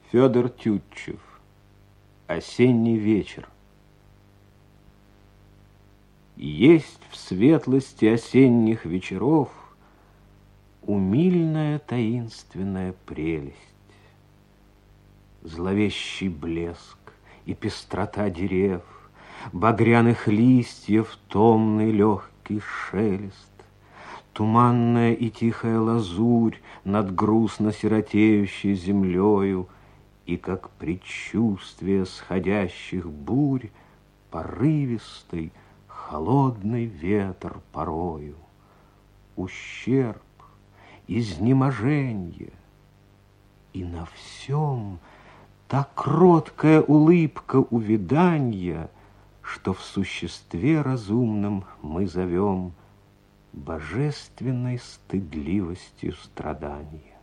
Федор Тютчев. Осенний вечер. Есть в светлости осенних вечеров умильная таинственная прелесть. Зловещий блеск и пестрота дерев, багряных листьев томный легкий шелест, туманная и тихая лазурь над грустно сиротеющей землею, и, как предчувствие сходящих бурь, порывистый, холодный ветер порою. Ущерб, изнеможенье, и на всем та кроткая улыбка увяданья, что в существе разумном мы зовем божественной стыдливостью страдания.